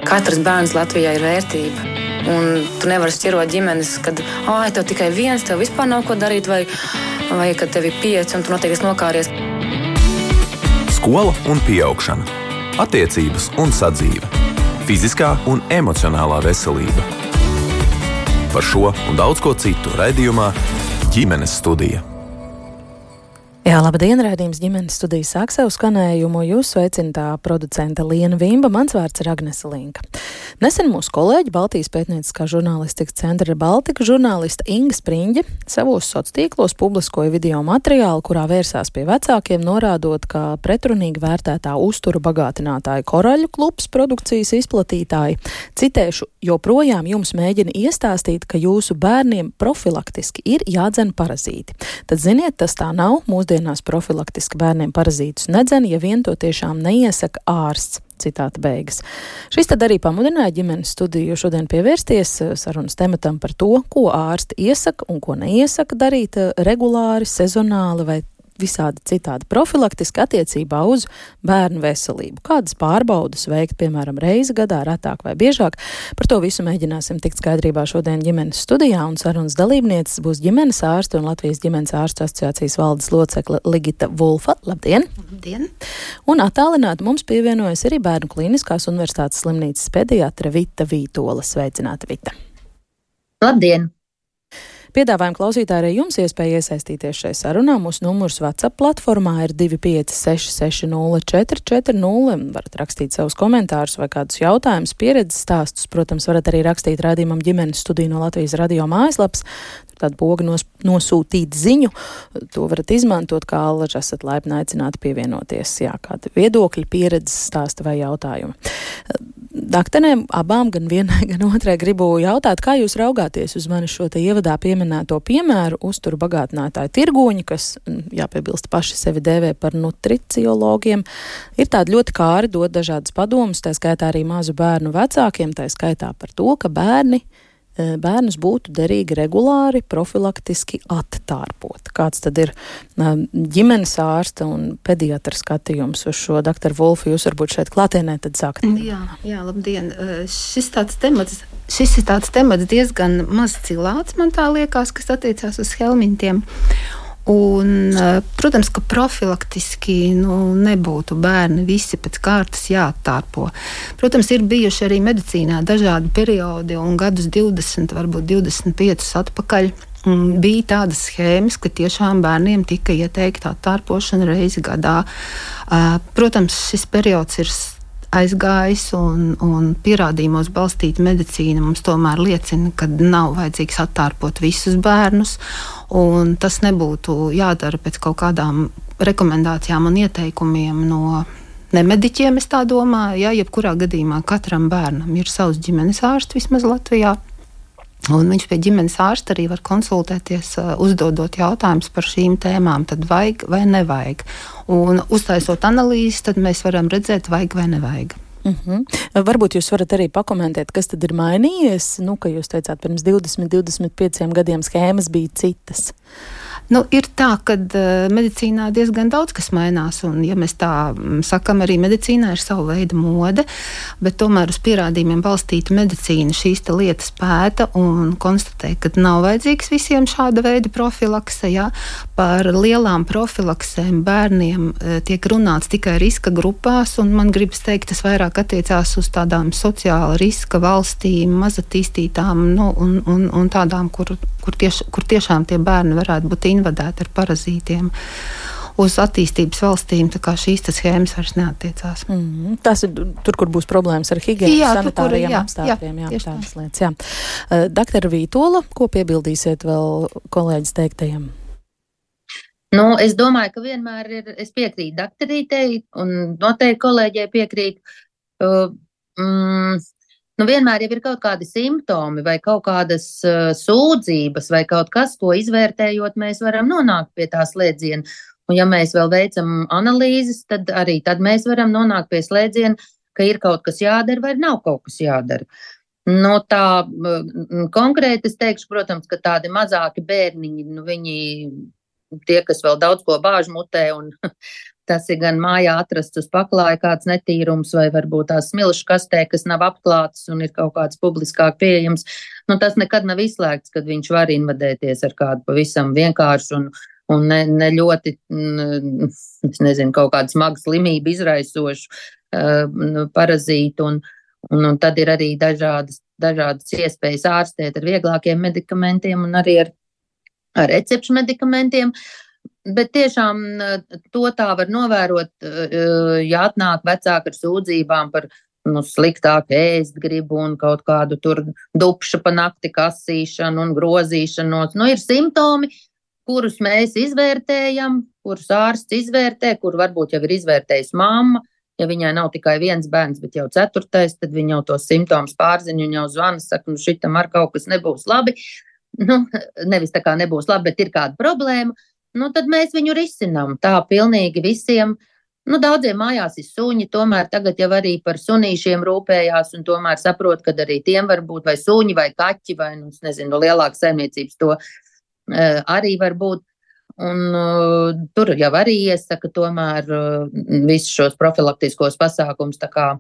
Katrs bērns Latvijā ir vērtība. Un tu nevari šķirot ģimenes, kad tev tikai viens, tev vispār nav ko darīt, vai kad tev ir 5 un tu noteikti nokāries. Skola un pieaugšana. Attiecības un sadzīve. Fiziskā un emocionālā veselība. Par šo un daudz ko citu raidījumā Ģimenes studija. Jā, labdien, raidījums Ģimenes studija sāk savu skanējumu. Jūs sveicinātā producente Liena Vimba, mans vārds ir Agnese Linka. Nesen mūsu kolēģi Baltijas pētnieciskā žurnālistikas centra Baltika žurnālista Inga Spriņģe savos sociālos tīklos publiskoja video materiālu, kurā vērsās pie vecākiem, norādot, ka pretrunīgi vērtētā uzturu bagātinātāja Koraļu klubs produkcijas izplatītāji, citēšu, joprojām jums mēģina iestāstīt, ka jūsu bērniem profilaktiski ir jādzen parazīti. Tad ziniet, tas tā nav, mūsdienās profilaktiski bērniem parazītus nedzen, ja vien to tiešām neiesaka ārsts. Citāta beigas. Šis tad arī pamudināja Ģimenes studiju šodien pievērsties sarunas tematam par to, ko ārsti iesaka un ko neiesaka darīt regulāri, sezonāli vai visādi citādi profilaktiski attiecībā uz bērnu veselību. Kādas pārbaudas veikt, piemēram, reizi gadā, retāk vai biežāk? Par to visu mēģināsim tikt skaidrībā šodien Ģimenes studijā, un sarunas dalībnieces būs ģimenes ārste un Latvijas ģimenes ārstu asociācijas valdes locekle Ligita Vulfa. Labdien! Labdien! Un attālināti mums pievienojas arī Bērnu klīniskās universitātes slimnīcas pediatra Vita Vītola. Sveicināta, Vita! Labdien! Piedāvājam klausītāji arī jums iespēju iesaistīties šai sarunā. Mūsu numurs WhatsApp platformā ir 256604440. Varat rakstīt savus komentārus vai kādus jautājumus, pieredzes stāstus. Protams, varat arī rakstīt raidījumam Ģimenes studiju no Latvijas radio mājaslapas. Tādu pogu nosūtīt ziņu. To varat izmantot, kā allaž esat laipni aicināti pievienoties. Jā, kādi viedokļi, pieredzes stāsti vai jautājumi. Daktarēm abām, gan vienai, gan otrai gribu jautāt, kā jūs raugāties uz mani šo te ievadā pieminēto piemēru uzturu bagātinātāju tirgoņi, kas, jāpiebilst, paši sevi dēvē par nutriciologiem, ir tādi ļoti kāri dot dažādas padomas, tā skaitā arī mazu bērnu vecākiem, tā skaitā par to, ka bērnus būtu derīgi regulāri, profilaktiski attārpot. Kāds tad ir ģimenes ārsta un pediatra skatījums uz šo? Doktor Vulfa, jūs varbūt šeit klātienē tad sākat. Jā, labdien. Šis ir tāds temats diezgan maz cilāts, man tā liekas, kas attiecās uz helmintiem. Un, protams, ka profilaktiski nebūtu bērni visi pēc kārtas jāattārpo. Protams, ir bijuši arī medicīnā dažādi periodi, un gadus 20, varbūt 25 atpakaļ bija tādas schēmas, ka tiešām bērniem tika ieteikta attārpošana reizi gadā. Protams, šis periods ir aizgājis, un pierādījumos balstīta medicīna mums tomēr liecina, ka nav vajadzīgs attārpot visus bērnus, un tas nebūtu jādara pēc kaut kādām rekomendācijām un ieteikumiem no nemediķiem, es tā domāju. Ja, jebkurā gadījumā katram bērnam ir savs ģimenes ārsts vismaz Latvijā, un viņš pie ģimenes ārsta arī var konsultēties, uzdodot jautājumus par šīm tēmām, tad vajag vai nevajag. Un uztaisot analīzes, tad mēs varam redzēt, vajag vai nevajag. Varbūt jūs varat arī pakomentēt, kas tad ir mainījies, ka jūs teicāt, pirms 20-25 gadiem schēmas bija citas. Ir tā, ka medicīnā diezgan daudz kas mainās, un, ja mēs tā sakam, arī medicīnā ir sava veida mode, bet tomēr uz pierādījumiem balstīta medicīna šīs te lietas pēta un konstatē, ka nav vajadzīgs visiem šāda veida profilakse. Ja? Par lielām profilaksēm bērniem tiek runāts tikai riska grupās, un man gribas teikt, tas vairāk attiecās uz tādām sociāla riska valstīm, mazatīstītām, un tādām, kur tiešām tie bērni varētu būt invadēti ar parazītiem. Uz attīstības valstīm tā kā šīs schēmas vairs neattiecās. Tas ir tur, kur būs problēmas ar higiēnas, sanitārajiem apstākļiem. Tādas lietas, jā. Doktora Vītola, ko piebildīsiet vēl kolēģis teiktajam? Es domāju, ka vienmēr es piekrītu doktorītei un noteikti kolēģei piekrītu. Vienmēr jau ir kaut kādi simptomi vai kaut kādas sūdzības vai kaut kas, ko izvērtējot, mēs varam nonākt pie tā slēdziena. Un ja mēs vēl veicam analīzes, tad mēs varam nonākt pie slēdziena, ka ir kaut kas jādara vai nav kaut kas jādara. Tā konkrēti es teikšu, protams, ka tādi mazāki bērniņi, viņi tie, kas vēl daudz ko bāž mutē un Tas ir gan mājā atrasts uz paklāja kāds netīrums, vai varbūt tās smilšu kastē, kas nav apklātas un ir kaut kāds publiskāk pieejams. Nu, tas nekad nav izslēgts, kad viņš var invadēties ar kādu pavisam vienkāršu un ne ļoti, es nezinu, kaut kādu smagu slimību izraisošu parazītu. Un tad ir arī dažādas iespējas ārstēt ar vieglākiem medikamentiem un arī ar recepšu medikamentiem. Bet tiešām to tā var novērot, ja atnāk vecāki ar sūdzībām par sliktāk ēst gribu un kaut kādu tur dupša pa nakti kasīšanu un grozīšanos. Ir simptomi, kurus mēs izvērtējam, kurus ārsts izvērtē, kur varbūt jau ir izvērtējis mamma. Ja viņai nav tikai viens bērns, bet jau 4, tad viņa jau tos simptomus pārziņa un jau zvana, saka, šitam ar kaut kas nebūs labi. Nevis tā kā nebūs labi, bet ir kāda problēma. Tad mēs viņu risinām. Tā pilnīgi visiem. Daudziem mājās ir suņi, tomēr tagad jau arī par sunīšiem rūpējās un tomēr saprot, ka arī tiem var būt vai suņi vai kaķi vai, nezinu, lielākas saimniecības to arī var būt. Un tur jau arī iesaka tomēr visus šos profilaktiskos pasākums, tā kā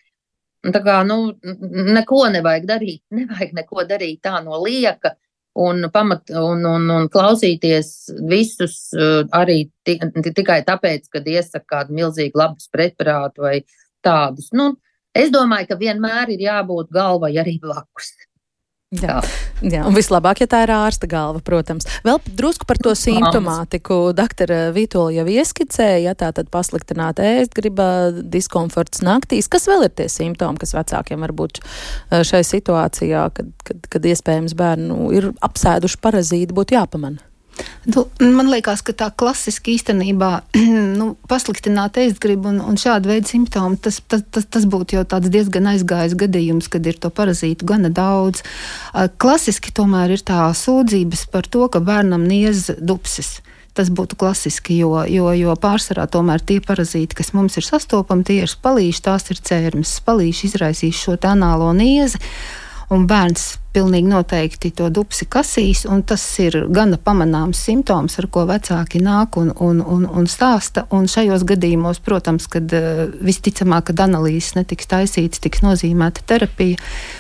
neko nevajag darīt, neko darīt tā no lieka un klausīties visus arī tikai tāpēc, kad iesaka kādu milzīgu labus preparātu vai tādus. Es domāju, ka vienmēr ir jābūt galvai arī blakus. Jā, un vislabāk, ja tā ir ārsta galva, protams. Vēl drusku par to simptomātiku. Doktora Vītola jau ieskicēja, tā tad pasliktināta ēstgriba, diskomforts naktīs. Kas vēl ir tie simptomi, kas vecākiem var būt šai situācijā, kad iespējams bērnu ir apsēduši parazīti, būtu jāpamana? Man liekas, ka tā klasiski īstenībā pasliktināt ēstgribu un šāda veida simptomi, tas būtu jau tāds diezgan aizgājis gadījums, kad ir to parazītu gana daudz. Klasiski tomēr ir tā sūdzības par to, ka bērnam niez dupsis. Tas būtu klasiski, jo pārsvarā tomēr tie parazīti, kas mums ir sastopami, tie ir spalīši, tās ir cērmes. Spalīši izraisīs šo anālo niezi. Un bērns pilnīgi noteikti to dupsi kasīs, un tas ir gana pamanāms simptoms, ar ko vecāki nāk un stāsta. Un šajos gadījumos, protams, kad visticamāk, kad analīzes netiks taisītas, tiks nozīmēta terapija,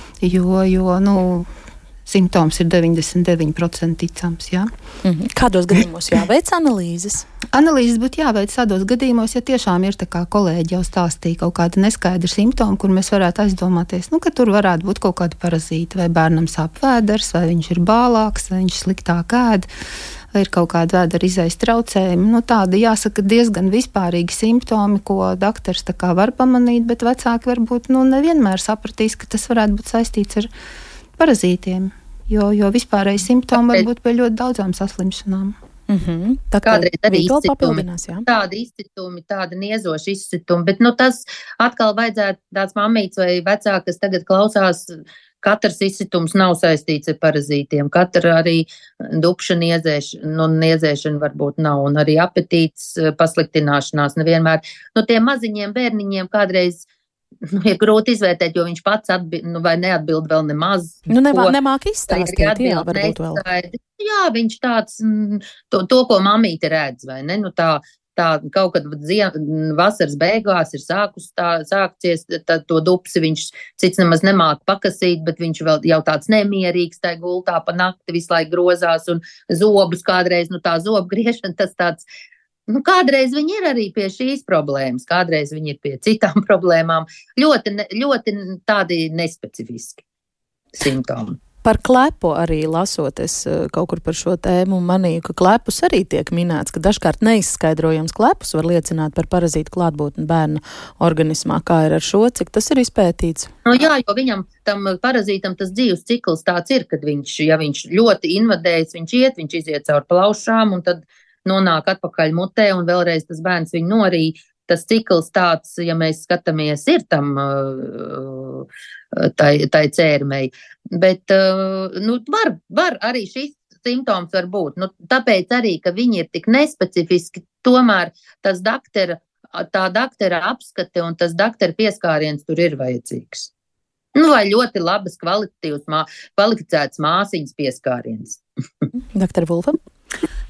jo simptoms ir 99% ticams. Jā. Kādos gadījumos jāveic analīzes? Analīzes būtu jāveic tādos gadījumos, ja tiešām ir tā kā kolēģi jau stāstīja kaut kāda neskaidra simptoma, kur mēs varētu aizdomāties, ka tur varētu būt kaut kāda parazīta, vai bērnam sāp vēders, vai viņš ir bālāks, vai viņš sliktāk ēd, vai ir kaut kāda vēdera izejas traucējumi. Tādi, jāsaka, diezgan vispārīgi simptomi, ko doktors tā kā var pamanīt, bet vecāki varbūt nevienmēr sapratīs, ka tas varētu būt saistīts ar parazītiem, jo vispārēji simptomi var būt pie ļoti daudzām saslimšanām. Kādreiz arī tādi izcitumi, tādi niezoši izcitumi, bet tas atkal vajadzētu tāds mammīts vai vecāki, kas tagad klausās, katrs izcitums nav saistīts ar parazītiem, katra arī dupša niezēšana varbūt nav, un arī apetītes pasliktināšanās nevienmēr. Tiem maziņiem bērniņiem kādreiz ir grūti izvērtēt, jo viņš pats vai neatbild vēl nemaz. Nemāk izstāstīt, varbūt vēl. Jā, viņš tāds, to, ko mamīte redz, vai ne? Tā kaut kad vasaras beigās ir sākties to dupsi, viņš cits nemaz nemāk pakasīt, bet viņš vēl jau tāds nemierīgs, tā gultā pa nakti visu laiku grozās un zobus kādreiz, tā zobu griešana, tas tāds. Kādreiz viņi ir arī pie šīs problēmas, kādreiz viņi ir pie citām problēmām. Ļoti tādi nespecifiski simptomi. Par klepu arī lasoties kaut kur par šo tēmu manīju, ka klepus arī tiek minēts, ka dažkārt neizskaidrojams klepus var liecināt par parazītu klātbūtni bērna organismā. Kā ir ar šo, cik tas ir izpētīts? Jā, jo viņam, tam parazītam, tas dzīves cikls tāds ir, kad ja viņš ļoti invadējas, viņš iziet caur plaušām un tad nonāk atpakaļ mutē un vēlreiz tas bērns viņu norīja. Tas cikls tāds, ja mēs skatāmies, ir tam tai cērmei. Bet var arī šis simptoms var būt. Tāpēc arī, ka viņi ir tik nespecifiski, tomēr tā doktora apskate un tas doktora pieskāriens tur ir vajadzīgs. Vai ļoti labas kvalificēts māsiņas pieskāriens. Doktor Vulfa?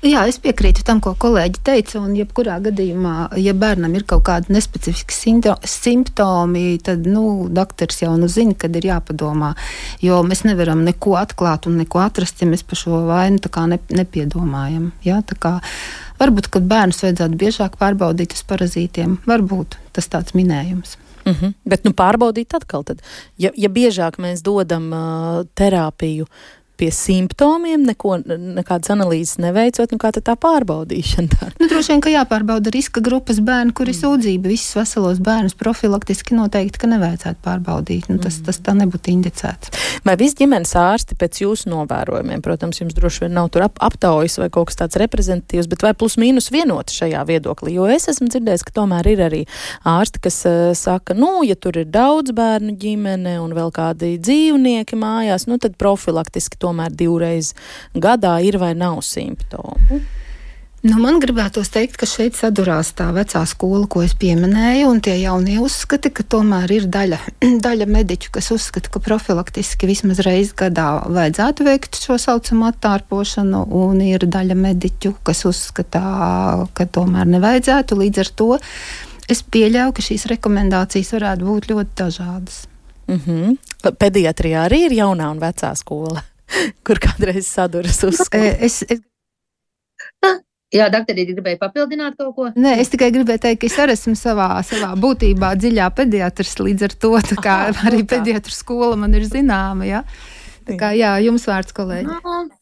Jā, es piekrītu tam, ko kolēģi teica, un jebkurā gadījumā, ja bērnam ir kaut kādi nespecifiski simptomi, tad, doktors jau zina, kad ir jāpadomā, jo mēs nevaram neko atklāt un neko atrast, ja mēs par šo vainu tā kā nepiedomājam. Ja? Tā kā varbūt, kad bērnus vajadzētu biežāk pārbaudīt uz parazītiem, varbūt tas tāds minējums. Bet pārbaudīt atkal tad. Ja biežāk mēs dodam terapiju pie simptomiem, nekādas analīzes neveicot, kā tad tā pārbaudīšana tā? Droši vien, ka jāpārbauda riska grupas bērni, kuri sūdzība, visus veselos bērnus profilaktiski noteikti, ka nevajadzētu pārbaudīt. Tas tā nebūtu indicēts. Vai visi ģimenes ārsti pēc jūsu novērojumiem, protams, jums droši vien nav tur aptaujas vai kaut kas tāds reprezentatīvs, bet vai plus mīnus vienoti šajā viedoklī? Jo es esmu dzirdējis, ka tomēr ir arī ārsti, kas saka, ja tur ir daudz bērnu ģimene un vēl kādi dzīvnieki mājās, tad profilaktiski tomēr 2 reizes gadā ir vai nav simptomu? Man gribētos teikt, ka šeit sadurās tā vecā skola, ko es pieminēju, un tie jaunie uzskati, ka tomēr ir daļa mediķu, kas uzskata, ka profilaktiski vismaz reizi gadā vajadzētu veikt šo saucamu attārpošanu, un ir daļa mediķu, kas uzskata, ka tomēr nevajadzētu. Līdz ar to es pieļauju, ka šīs rekomendācijas varētu būt ļoti dažādas. Pediatrijā arī ir jaunā un vecā skola, kur kādreiz saduras uzskati. Jā, doktori, gribēja papildināt kaut ko? Nē, es tikai gribēju teikt, ka es arī esmu savā būtībā dziļā pediatrs, līdz ar to arī pediatru skola man ir zināma, ja? Tā kā, jā, jums vārds, kolēģi.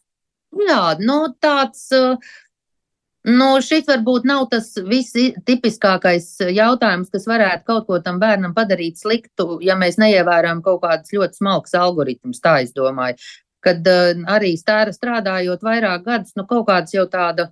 Tāds, šis varbūt nav tas tipiskākais jautājums, kas varētu kaut ko tam bērnam padarīt sliktu, ja mēs neievērām kaut kādas ļoti smalkas algoritmus, tā es domāju. Kad arī strādājot vairāk gadus, kaut kāds jau tāda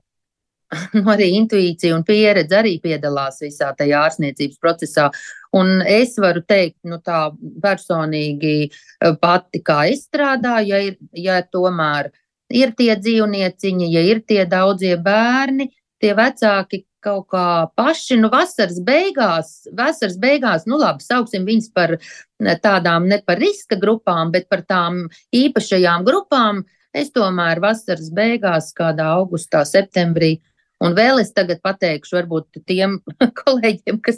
arī intuīcija un pieredze arī piedalās visā tajā ārstniecības procesā. Un es varu teikt, tā personīgi pati, kā es strādāju, ja tomēr ir tie dzīvnieciņi, ja ir tie daudzie bērni, tie vecāki kaut kā paši, vasaras beigās, labi, sauksim viņus par tādām ne par riska grupām, bet par tām īpašajām grupām. Es tomēr vasaras beigās, kādā augustā, septembrī, un vēl es tagad pateikšu, varbūt tiem kolēģiem, kas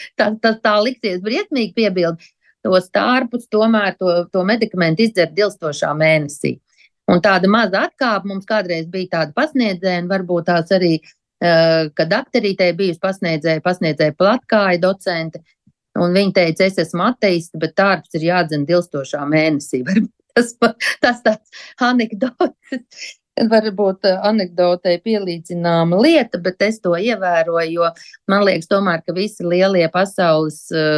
tā liksies briesmīgi piebildi, tos tārpus tomēr to medikamentu izdzer dilstošā mēnesī. Un tāda maza atkāpa mums kādreiz bija tāda pasniedzēja, un varbūt tās arī, kad akterītei bijusi pasniedzēja platkāja docente, un viņa teica, es esmu ateista, bet tārpus ir jādzen dilstošā mēnesī. Tas tāds anekdots. Varbūt anekdotei pielīdzināma lieta, bet es to ievēroju, jo man liekas tomēr, ka visi lielie pasaules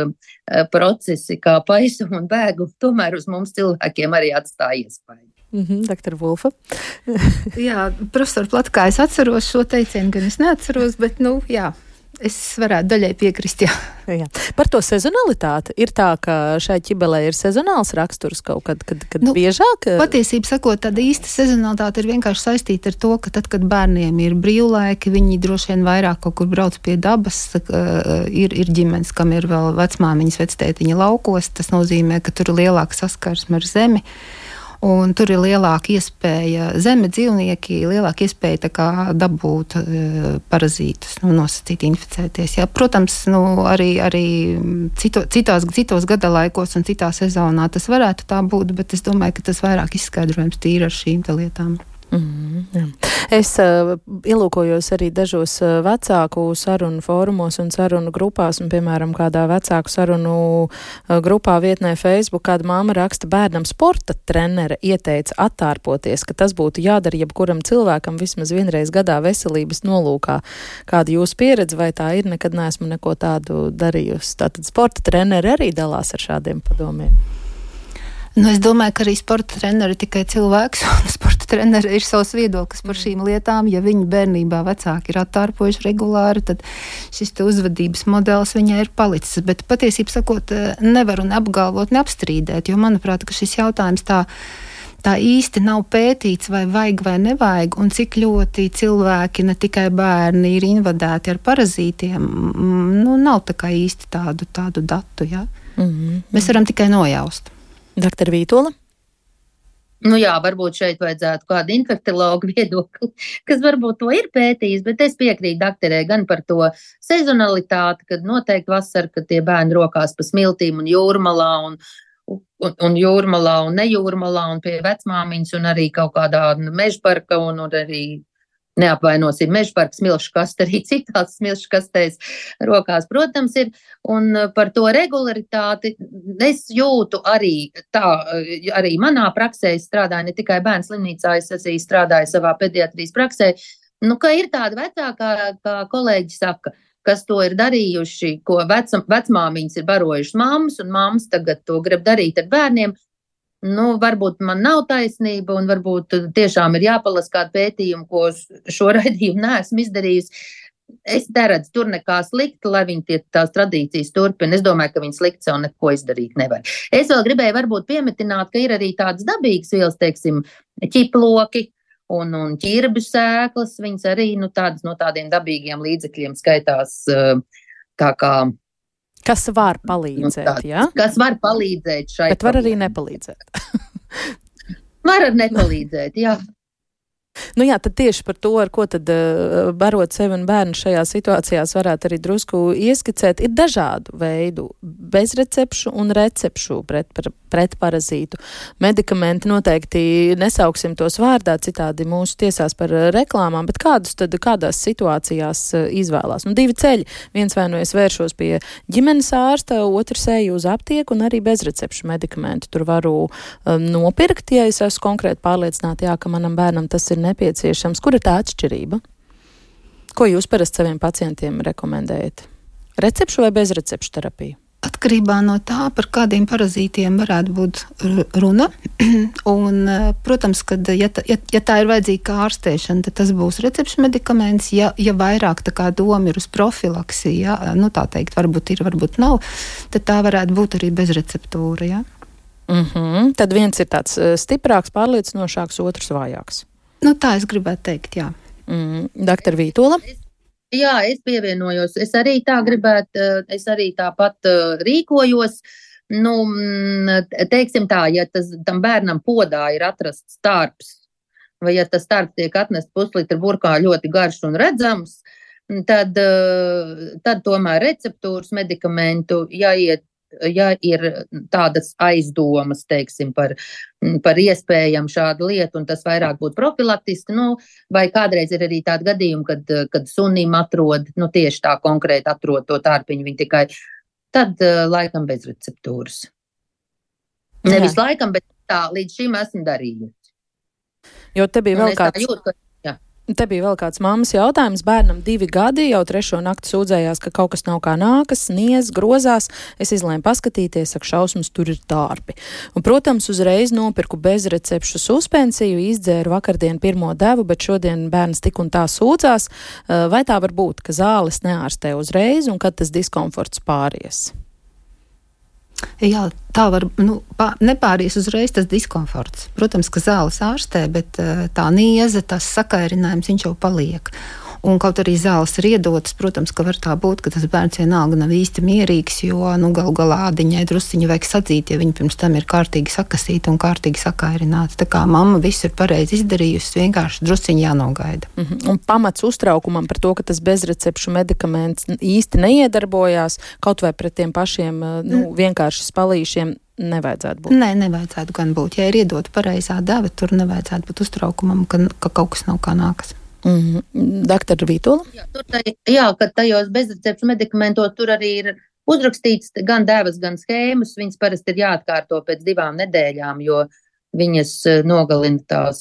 procesi kā paisuma un bēguma tomēr uz mums cilvēkiem arī atstāja iespēju. Doktor Vulfa. Jā, profesor Platkā, es atceros šo teicienu, gan es neatceros, bet, jā. Es varētu daļai piekrist, jā. Par to sezonalitāti. Ir tā, ka šai ķibelē ir sezonāls raksturs kaut kad biežāk? Patiesībā sakot, tāda īsta sezonalitāte ir vienkārši saistīta ar to, ka tad, kad bērniem ir brīvlaiki, viņi droši vien vairāk kaut kur brauc pie dabas, ir ģimenes, kam ir vēl vecmāmiņas, vectētiņa laukos. Tas nozīmē, ka tur ir lielāka saskarsme ar zemi. Un tur ir lielāka iespēja, zeme dzīvnieki, lielāka iespēja tā kā dabūt parazītus, nosacīt inficēties. Jā, protams, arī citos gadalaikos un citā sezonā tas varētu tā būt, bet es domāju, ka tas vairāk izskaidrojums tīri ar šīm lietām. Es ielūkojos arī dažos vecāku sarunu fórumos un sarunu grupās, un, piemēram, kādā vecāku sarunu grupā vietnē Facebook kāda māma raksta, bērnam sporta trenere ieteica attārpoties, ka tas būtu jādara jebkuram cilvēkam vismaz vienreiz gadā veselības nolūkā. Kāda jūsu pieredze, vai tā ir, nekad neesmu neko tādu darījusi? Tātad sporta treneri arī dalās ar šādiem padomiem. Es domāju, ka arī sporta treneri ir tikai cilvēks, un sporta treneri ir savs viedoklis par šīm lietām. Ja viņi bērnībā vecāki ir attārpojuši regulāri, tad šis uzvedības modelis viņai ir palicis. Bet patiesībā sakot, nevaru neapgalvot, neapstrīdēt, jo manuprāt, ka šis jautājums tā īsti nav pētīts, vai vajag vai nevajag, un cik ļoti cilvēki, ne tikai bērni, ir invadēti ar parazītiem, nav tā kā īsti tādu datu, ja? Mēs varam tikai nojaust. Doktor Vītola? Nu jā, varbūt šeit vajadzētu kādu infektiologu viedokli, kas varbūt to ir pētījis, bet es piekrītu doktorē gan par to sezonalitāti, kad noteikti vasar, kad tie bērni rokās pa smiltīm un jūrmalā un jūrmalā un nejūrmalā un pie vecmāmiņas un arī kaut kādā mežparka un arī neapvainosim mežparka smilšu kaste, arī citās smilšu kastēs rokās, protams, ir. Un par to regularitāti es jūtu arī tā, arī manā praksē es strādāju ne tikai bērnu slimnīcā, es arī strādāju savā pediatrijas praksē, ka ir tādi vecāki, kā kolēģi saka, kas to ir darījuši, ko vecmāmiņas ir barojušas mammas, un mammas tagad to grib darīt ar bērniem. Varbūt man nav taisnība, un varbūt tiešām ir jāpalasa kādu pētījumu, ko šo raidījumu neesmu izdarījusi. Es neredzu tur nekā slikta, lai viņi tās tradīcijas turpina. Es domāju, ka viņi slikti sev neko izdarīt nevar. Es vēl gribēju varbūt piemetināt, ka ir arī tādas dabīgas vielas, teiksim, ķiploki un ķirbju sēklas. Viņas arī tādas no tādiem dabīgiem līdzekļiem skaitās tā kā. Kas var palīdzēt, jā? Kas var palīdzēt šai. Bet var arī nepalīdzēt. Var arī nepalīdzēt, jā. Jā, tad tieši par to, ar ko tad barot sevi un bērnu šajā situācijās varētu arī drusku ieskicēt, ir dažādu veidu bezrecepšu un recepšu pret parazītu medikamenti. Noteikti nesauksim tos vārdā, citādi mūsu tiesās par reklāmām, bet kādās situācijās izvēlās? Divi ceļi. Viens vai es vēršos pie ģimenes ārsta, otrs eju uz aptieku un arī bezrecepšu medikamentu. Tur varu nopirkt, ja es esmu konkrēti pārliecināta, jā, ka manam bērnam tas ir nepieciešams. Kur ir tā atšķirība? Ko jūs parasti saviem pacientiem rekomendējat? Recepšu vai bezrecepšu terapiju? Atkarībā no tā, par kādiem parazītiem varētu būt runa. Un, protams, kad, ja tā ir vajadzīga kā ārstēšana, tad tas būs recepšu medikaments. Ja vairāk tā kā doma ir uz profilaksi, ja, tā teikt, varbūt ir, varbūt nav, tad tā varētu būt arī bezreceptūra. Ja? Tad viens ir tāds stiprāks, pārliecinošāks, otrs vājāks. Tā es gribētu teikt, jā. Doktor Vītola? Jā, es pievienojos. Es arī tā gribētu, es arī tāpat rīkojos. Teiksim tā, ja tam bērnam podā ir atrasts starps, vai ja tas starps tiek atnests puslitra burkā ļoti garš un redzams, tad tomēr receptūras medikamentu jāiet, ja ir tādas aizdomas, teiksim, par iespējamu šādu lietu, un tas vairāk būtu profilaktiski, vai kādreiz ir arī tādi gadījumi, kad sunim atrod, tieši tā konkrēti atrod to tārpiņu, viņi tikai, tad laikam bez receptūras. Nevis laikam, bet tā, līdz šim esmu darījusi. Jo te bija vēl kāds mammas jautājums. Bērnam 2 gadi, jau 3. nakti sūdzējās, ka kaut kas nav kā nākas, sniedz, grozās. Es izlēmu paskatīties, saka, šausmas, tur ir tārpi. Un, protams, uzreiz nopirku bezrecepšu suspensiju, izdzēru vakardien 1. devu, bet šodien bērns tik un tā sūdzās. Vai tā var būt, ka zāles neārstē uzreiz un kad tas diskomforts pāries? Jā, tā var, nepāries uzreiz tas diskomforts. Protams, ka zāles ārstē, bet tā nieze, tas sakairinājums, viņš jau paliek. Un kaut arī zāles ir iedotas, protams, ka var tā būt, ka tas bērns vienalga nav īsti mierīgs, jo, galu galā ādiņai drusciņu vajag sadzīt, ja viņi pirms tam ir kārtīgi sakasīti un kārtīgi sakairināti. Tā kā mamma visu ir pareizi izdarījusi, vienkārši drusciņu jānogaida. Un pamats uztraukumam par to, ka tas bezrecepšu medikaments īsti neiedarbojās, kaut vai pret tiem pašiem, vienkārši spalīšiem nevajadzētu būt. Nē, nevajadzētu gan būt. Ja ir iedota pareizā deva, tur nevajadzētu būt uztraukumam, ka kaut kas nav kā nākas. Doktor Vītola? Jā, ka tajos bezrecepšu medikamentos tur arī ir uzrakstīts gan devas, gan schēmas. Viņas parasti ir jāatkārto pēc 2 nedēļām, jo viņas nogalina tās,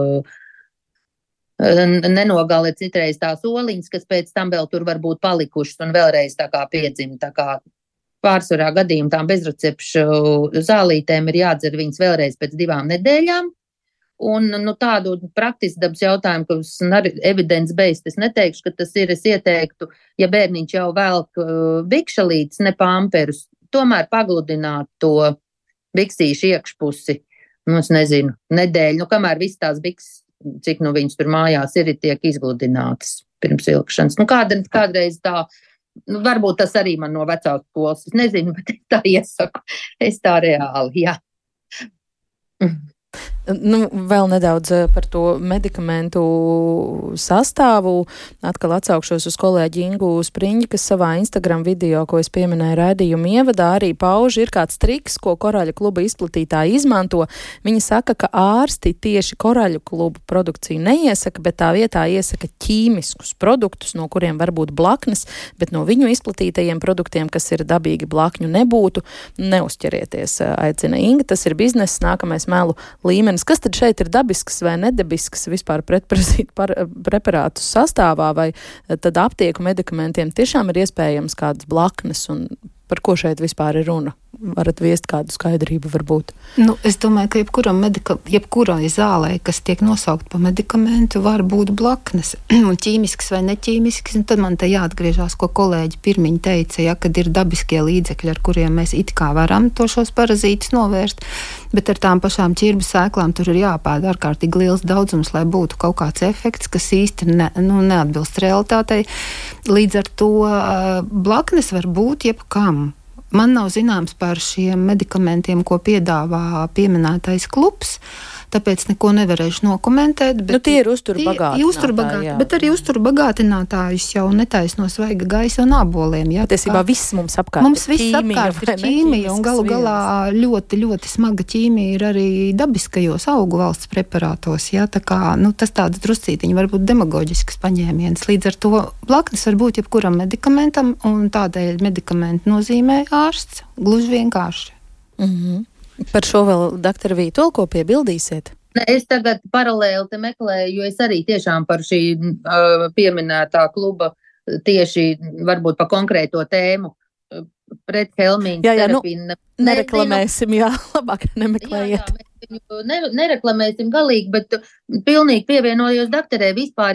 nenogalina citreiz tās oliņas, kas pēc tam vēl tur var būt palikušas un vēlreiz tā kā piedzimta. Tā kā pārsvarā gadījumā tām bezrecepšu zālītēm ir jādzer viņas vēlreiz pēc 2 nedēļām. Un tādu praktisku dabas jautājumu, kas arī evidence-based, es neteikšu, ka tas ir, es ieteiktu, ja bērniņš jau velk bikšalītes, ne pamperus, tomēr pagludināt to biksīšu iekšpusi, es nezinu, nedēļu, kamēr viss tās bikses, cik viņas tur mājās ir, tiek izgludinātas pirms vilkšanas. Kādreiz tā, varbūt tas arī man no vecās skolas, es nezinu, bet tā iesaku, es tā reāli, jā. Vēl nedaudz par to medikamentu sastāvu. Atkal atsaukšos uz kolēģi Ingu Spriņģi, kas savā Instagram video, ko es pieminēju raidījuma ievadā, arī pauž, ir kāds triks, ko Koraļu kluba izplatītāji izmanto. Viņi saka, ka ārsti tieši Koraļu klubu produkciju neiesaka, bet tā vietā iesaka ķīmiskus produktus, no kuriem var būt blaknes, bet no viņu izplatītajiem produktiem, kas ir dabīgi blakņu nebūtu, neuzķerieties, aicina Inga. Tas ir bizness, nākamais melu līmenis. Kas tad šeit ir dabisks vai nedabisks vispār preparātu sastāvā, vai tad aptieku medikamentiem tiešām ir iespējams kādas blaknes, un par ko šeit vispār ir runa? Varat viest kādu skaidrību varbūt? Es domāju, ka jebkurai zālē, kas tiek nosaukt par medikamentu, var būt blaknes, un ķīmisks vai neķīmisks, un tad man te jāatgriežās, ko kolēģi pirmiņi teica, kad ir dabiskie līdzekļi, ar kuriem mēs it kā varam šos parazītus novērst, bet ar tām pašām ķirbu sēklām tur ir jāpēd ārkārtīgi liels daudzums, lai būtu kaut kāds efekts, kas īsti neatbilst realitātei. Līdz ar to blaknes var būt jebkam. Man nav zināms par šiem medikamentiem, ko piedāvā pieminētais klubs, tāpēc neko nevarēšu nokomentēt. Bet tie ir uzturbagātinātāji. Bet arī uzturbagātinātājus jau netaisno svaiga gaisa un āboliem. Patiesībā viss mums apkārt ir ķīmija, un galu galā ļoti, ļoti smaga ķīmija ir arī dabiskajos augu valsts preparātos. Tā kā, tas tāds druscītiņi varbūt demagoģisks paņēmiens. Līdz ar to blaknes var būt jebkuram medikamentam, un tādēļ medikamentu nozīmē ārsts. Gluži vienkārši. Par šo vēl, doktora Vītola, ko piebildīsiet? Es tagad paralēli te meklēju, jo es arī tiešām par šī pieminētā kluba tieši varbūt par konkrēto tēmu pret helmīņu terapiju. Nereklamēsim, labāk nemeklējiet. Mēs nereklamēsim galīgi, bet pilnīgi pievienojos doktorē vispār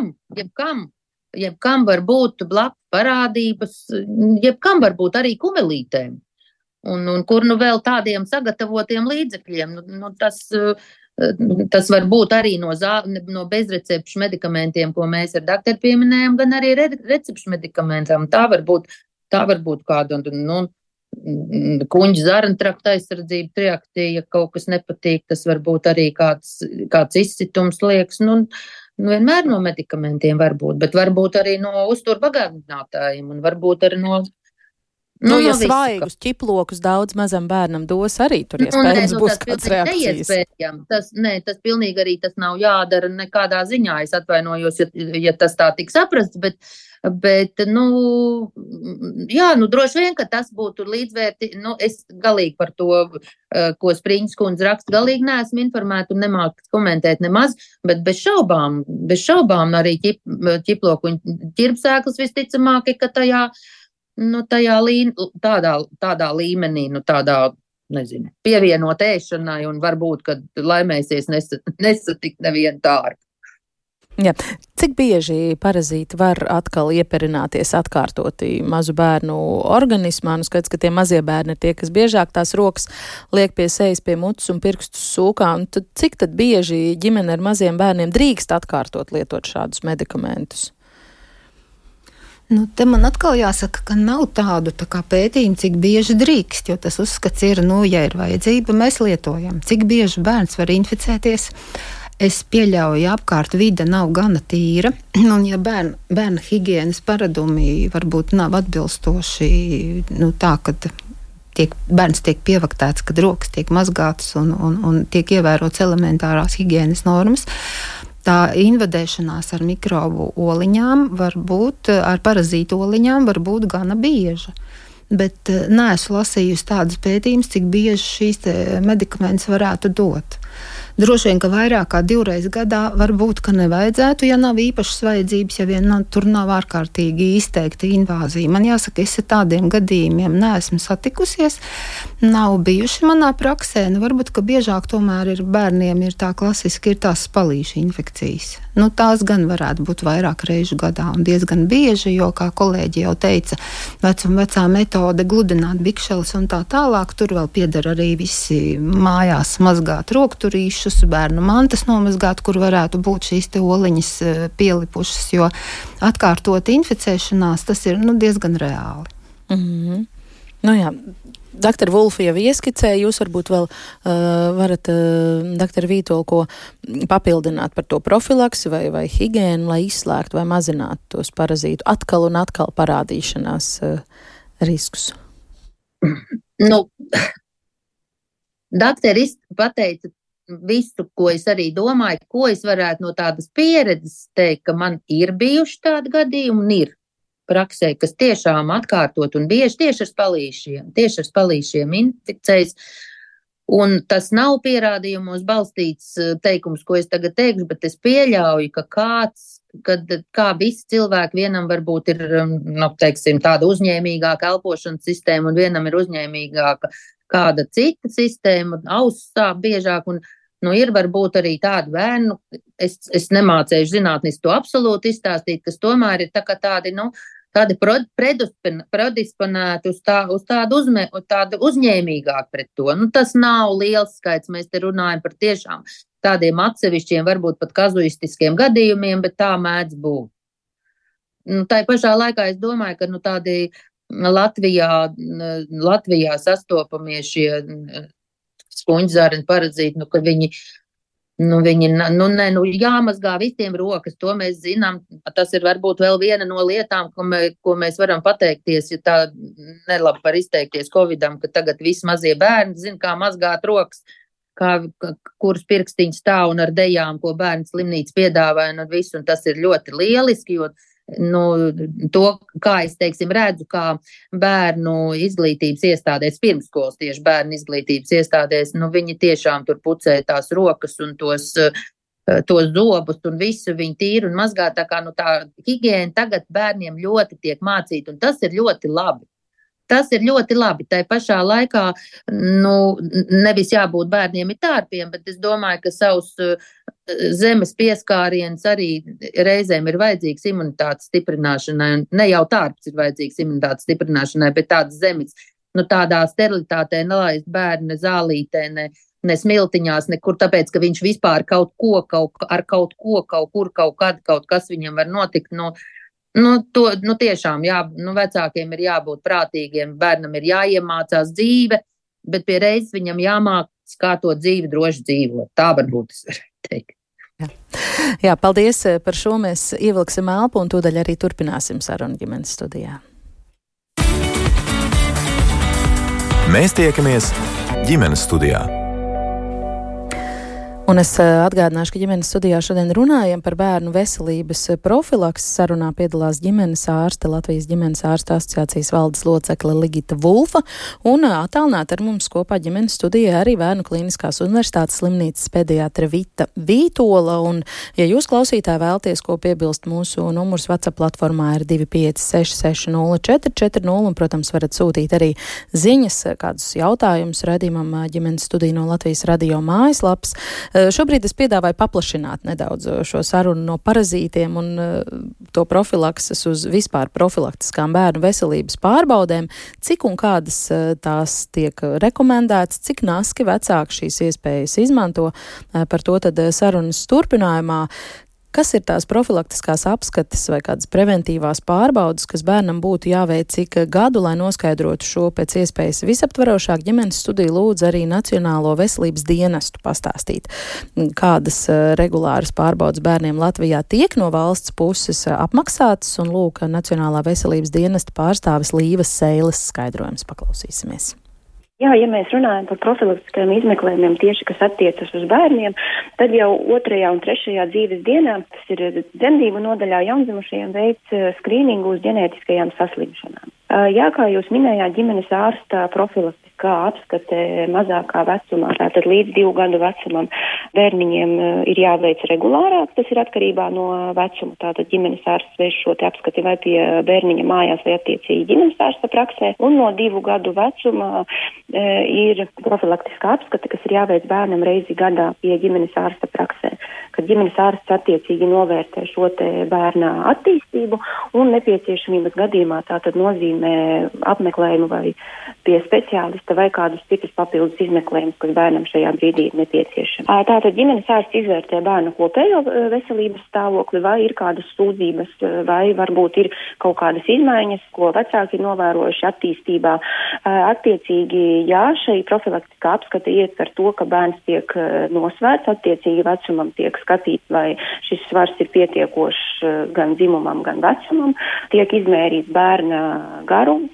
jebkam var būt blakus parādības, jebkam var būt arī kumelītēm. Un kur vēl tādiem sagatavotiem līdzekļiem, tas var būt arī no bezrecepšu medikamentiem, ko mēs ar doktoru pieminējam, gan arī recepšu medikamentiem. Tā var būt kāda kuņģa zarntrakta aizsardzība, triaktija, kaut kas nepatīk, tas var būt arī kāds izsitums liekas, vienmēr no medikamentiem var būt, bet var būt arī no uzturbagātinātājiem un varbūt arī ja svaigus ķiplokus daudz mazam bērnam dos, arī tur iespējams būs kāds reakcijas. Tas pilnīgi arī tas nav jādara nekādā ziņā. Es atvainojos, ja tas tā tik saprasts, bet droši vien, ka tas būtu līdzvērti. Es galīgi par to, ko Spriņģis kundze raksta, galīgi neesmu informēta un nemāku komentēt nemaz, bet bez šaubām arī ķiploku un ķirbsēklas visticamāk, ka tādā līmenī, pievienot ēšanai un varbūt, kad laimēsies nesatikt nevienu tārpu. Jā. Cik bieži parazīti var atkal ieperināties atkārtoti mazu bērnu organismā? Skaidrs, ka tie mazie bērni ir tie, kas biežāk tās rokas liek pie sejas, pie mutes un pirkstus sūkā. Un cik tad bieži ģimene ar maziem bērniem drīkst atkārtot lietot šādus medikamentus? Te man atkal jāsaka, ka nav tādu pētījumu, cik bieži drīkst, jo tas uzskats ir, ja ir vajadzība, mēs lietojam. Cik bieži bērns var inficēties? Es pieļauju, ja apkārt vide nav gana tīra, un ja bērna higienas paradumi varbūt nav atbilstoši, tā, kad bērns tiek pievaktēts, kad rokas tiek mazgātas un tiek ievērots elementārās higienas normas, tā invadēšanās ar mikrobu oliņām ar parazītu oliņām var būt gana bieža. Bet neesmu lasījusi tādus pētījumus, cik bieži šīs medikamentus varētu dot. Droši vien, ka vairāk kā 2 reizes gadā varbūt, ka nevajadzētu, ja nav īpašas vajadzības, ja vien tur nav ārkārtīgi izteikta invāzija. Man jāsaka, es ar tādiem gadījumiem neesmu satikusies, nav bijuši manā praksē. Varbūt, ka biežāk tomēr bērniem ir tā klasiski, ir tās spalīšu infekcijas. Tās gan varētu būt vairāk reižu gadā un diezgan bieži, jo, kā kolēģi jau teica, vecā metode gludināt bikšeles un tā tālāk, tur vēl pieder arī visi mājās mazgāt rokturīšus, bērnu mantas nomazgāt, kur varētu būt šīs te oliņas pielipušas, jo atkārtot inficēšanās tas ir diezgan reāli. Mm-hmm. Jā. Doktor Vulfa jau ieskicēja, jūs varbūt vēl varat, doktor Vītola, ko papildināt par to profilaksi vai higiēnu, lai izslēgtu vai mazinātu tos parazītu atkal un atkal parādīšanās riskus. Doktori pateica visu, ko es arī domāju, ko es varētu no tādas pieredzes teikt, ka man ir bijuši tādi gadījumi un ir praksē, kas tiešām atkārtot un bieži tieši ar spalīšiem inficējas. Un tas nav pierādījumos balstīts teikums, ko es tagad teikšu, bet es pieļauju, ka kā visi cilvēki, vienam varbūt ir, teiksim, tāda uzņēmīgāka elpošanas sistēma un vienam ir uzņēmīgāka kāda cita sistēma, auss sāp biežāk un ir varbūt arī tādi bērni, es nemācēju zinātniski to absolūti izstāstīt, kas tomēr ir tādi predisponēti uz tādu uzņēmīgāku pret to. Tas nav liels skaits, mēs te runājam par tiešām tādiem atsevišķiem, varbūt pat kazuistiskiem gadījumiem, bet tā mēdz būt. Tā pašā laikā es domāju, ka tādi Latvijā sastopamie šie skuņģzāreni parazīti, ka viņi jāmazgā visiem rokas, to mēs zinām. Tas ir varbūt vēl viena no lietām, ko mēs varam pateikties, ja tā nelabi par izteikties Covidam, ka tagad visi mazie bērni zina, kā mazgāt rokas, kuras pirkstiņas stāv un ar dejām, ko bērnu slimnīca piedāvāja un visu, un tas ir ļoti lieliski, jo to, kā es, teiksim, redzu, kā bērnu izglītības iestādēs, pirmskolas tieši bērnu izglītības iestādēs, viņi tiešām tur pucē tās rokas un tos zobus un visu viņi tīri un mazgā, tā kā tā higiēna tagad bērniem ļoti tiek mācīta, un tas ir ļoti labi. Tas ir ļoti labi. Tai pašā laikā, nevis jābūt bērniem ir tārpiem, bet es domāju, ka savus zemes pieskāriens arī reizēm ir vajadzīgs imunitātes stiprināšanai. Ne jau tārps ir vajadzīgs imunitātes stiprināšanai, bet tādas zemes, tādā sterilitātē nelaist bērnu ne zālītē, ne smiltiņās, nekur, tāpēc, ka viņš vispār kaut kas viņam var notikt, tiešām, vecākiem ir jābūt prātīgiem, bērnam ir jāiemācās dzīve, bet pie reizes viņam jāmāc, kā to dzīvi droši dzīvot. Tā varbūt es varētu teikt. Jā, paldies par šo. Mēs ievilksim elpu un tūdaļ arī turpināsim sarunu ģimenes studijā. Mēs tiekamies ģimenes studijā. Un es atgādināšu, ka ģimenes studijā šodien runājam par bērnu veselības profilakses. Sarunā piedalās ģimenes ārste, Latvijas ģimenes ārstu asociācijas valdes locekle Ligita Vulfa, un attālināti ar mums kopā ģimenes studijā arī Bērnu klīniskās universitātes slimnīcas pediatra Vita Vītola. Un, ja jūs klausītāji vēlties, ko piebilst, mūsu numurs WhatsApp platformā ir 256604440, un, protams, varat sūtīt arī ziņas, kādus jautājumus raidījumam ģimenes studija no Latvijas radio mājaslaps. Šobrīd es piedāvāju paplašināt nedaudz šo sarunu no parazītiem un to profilakses uz vispār profilaktiskām bērnu veselības pārbaudēm, cik un kādas tās tiek rekomendētas, cik naski vecāki šīs iespējas izmanto. Par to tad sarunas turpinājumā. Kas ir tās profilaktiskās apskates vai kādas preventīvās pārbaudas, kas bērnam būtu jāveic cik gadu, lai noskaidrotu šo pēc iespējas visaptverošāk? Ģimenes studija lūdz arī Nacionālo veselības dienestu pastāstīt, kādas regulāras pārbaudas bērniem Latvijā tiek no valsts puses apmaksātas, un lūk, Nacionālā veselības dienesta pārstāvis Līvas Seiles skaidrojums paklausīsimies. Jā, ja mēs runājam par profilaktiskajiem izmeklējumiem tieši, kas attiecas uz bērniem, tad jau 2. un 3. dzīves dienā, tas ir dzemdību nodaļā, jaundzimušajiem veic skrīningu uz ģenētiskajām saslimšanām. Jā, kā jūs minējāt, ģimenes ārsta profilaktiskā apskate mazākā vecumā, tātad līdz 2 gadu vecumam bērniņiem ir jāveic regulārāk, tas ir atkarībā no vecuma. Tātad ģimenes ārsts veic šo te apskati vai pie bērniņa mājās vai attiecīgi ģimenes ārsta praksē, un no 2 gadu vecumā ir profilaktiskā apskate, kas ir jāveic bērnam reizi gadā pie ģimenes ārsta praksē, kad ģimenes ārsts attiecīgi novērtē šo te bērnā attīstību un nepieciešamības gadījumā tātad nozīmē apmeklējumu vai pie speciālista ārsta vai kādas citas papildus izmeklējumus, kas bērnam šajā brīdī ir nepieciešams. Tātad ģimenes ārsts izvērtē bērnu kopējo veselības stāvokli, vai ir kādas sūdzības, vai varbūt ir kaut kādas izmaiņas, ko vecāki ir novērojuši attīstībā. Attiecīgi, jā, šī profilaktiskā apskata ietver to, ka bērns tiek nosvērts, attiecīgi vecumam tiek skatīts, vai šis svars ir pietiekošs gan dzimumam, gan vecumam, tiek izmērīts bērna garums,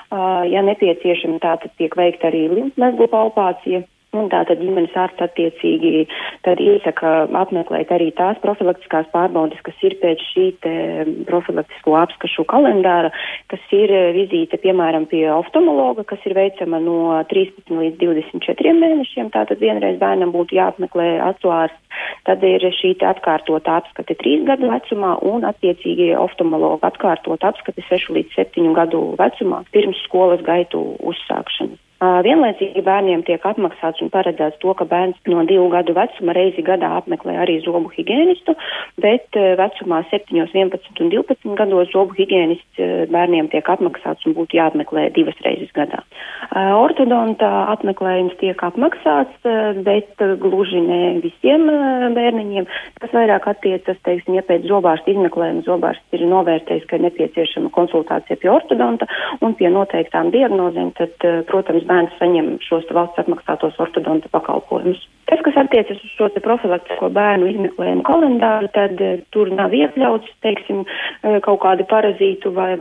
ja nepieciešama, tātad tiek veikta arī limfmezglu palpācija. Un tātad ģimenes ārsts attiecīgi tad iesaka apmeklēt arī tās profilaktiskās pārbaudes, kas ir pēc šī profilaktisko apskašu kalendāra, kas ir vizīte, piemēram, pie oftalmologa, kas ir veicama no 13 līdz 24 mēnešiem. Tātad vienreiz bērnam būtu jāapmeklē acu ārsts. Tad ir šī atkārtota apskate 3 gadu vecumā un attiecīgi oftalmologa atkārtota apskate 6 līdz 7 gadu vecumā pirms skolas gaitu uzsākšanas. Vienlaicīgi bērniem tiek apmaksāts un paredzēts to, ka bērns no 2 gadu vecuma reizi gadā apmeklē arī zobu higienistu, bet vecumā 7, 11 un 12 gados zobu higienists bērniem tiek apmaksāts un būtu jāapmeklē 2 reizes gadā. Ortodonta apmeklējums tiek apmaksāts, bet gluži ne visiem bērniņiem. Tas vairāk attiecas, teiksim, ja pēc zobārsta izmeklējuma zobārsts ir novērtējis, ka ir nepieciešama konsultācija pie ortodonta un pie noteiktām diagnozēm, tad, protams, bērns saņem šos valsts atmaksātos ortodonta pakalpojumus. Tas, kas attiecas uz šo profilaktisko bērnu izmeklējumu kalendāru, tad tur nav iekļauts, teiksim, kaut kādi parazītu vai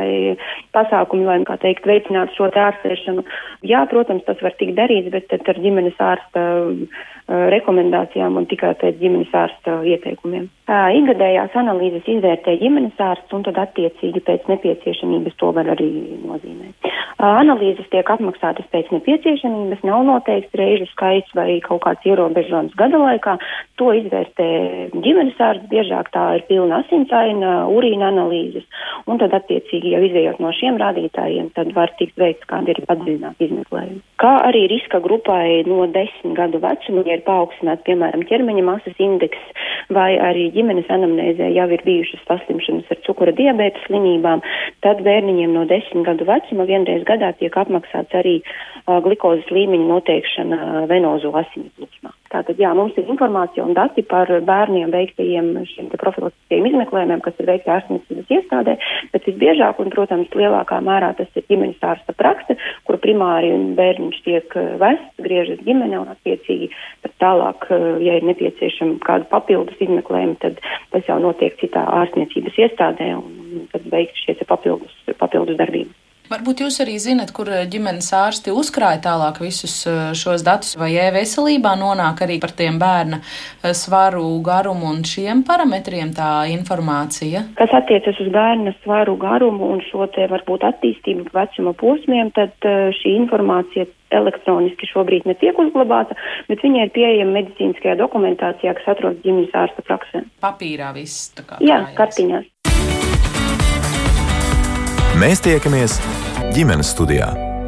pasākumi, lai, kā teikt, veicinātu šo ārstēšanu. Jā, protams, tas var tikt darīts, bet tad ar ģimenes ārsta rekomendācijām un tikai pēc ģimenes ārsta ieteikumiem. Ikgadējās analīzes izvērtē ģimenes ārsts un tad attiecīgi pēc nepieciešamības to var arī nozīmēt. Analīzes tiek apmaksātas pēc nepieciešamības, nav noteikts reižu skaits vai kaut kāds ierobežojums gada laikā. To izvērtē ģimenes ārsts, biežāk tā ir pilna asinsaina, urīna analīzes, un tad attiecīgi jau izējot no šiem rādītājiem, tad var tikt veikts kādi ir padziļināti izmeklējumi. Kā arī riska grupai no 10 gadu vecuma, ja ir paaugstināts, piemēram, ķermeņa masas indeks, vai arī ģimenes anamnēzē jau ir bijušas saslimšanas ar cukura diabēta slimībām, tad bērniņiem no 10 gadu vecuma vienreiz gadā tiek apmaksāts arī glikozes līmeņa noteikšana venozo asiņu plūsmā. Tātad, jā, mums ir informācija un dati par bērniem veiktajiem šiem profilaktiskajiem izmeklējumiem, kas ir veikti ārstniecības iestādē, bet visbiežāk un, protams, lielākā mērā tas ir ģimenes ārsta prakse, kur primāri bērniņš tiek vests, griežas ģimene un attiecīgi tālāk, ja ir nepieciešama kāda papildus izmeklējuma, tad tas jau notiek citā ārstniecības iestādē un tad veikt šie papildus darbības. Varbūt jūs arī zinat, kur ģimenes ārsti uzkrāja tālāk visus šos datus, vai e-veselībā nonāk arī par tiem bērna svaru, garumu un šiem parametriem tā informācija? Kas attiecas uz bērna svaru, garumu un šo te varbūt attīstību vecuma posmiem, tad šī informācija elektroniski šobrīd netiek uzglabāta, bet viņa ir pieejama medicīniskajā dokumentācijā, kas atrodas ģimenes ārsta praksē. Papīrā viss tā kā Jā, kartiņās. Mēs tiekamies ģimenes studijā.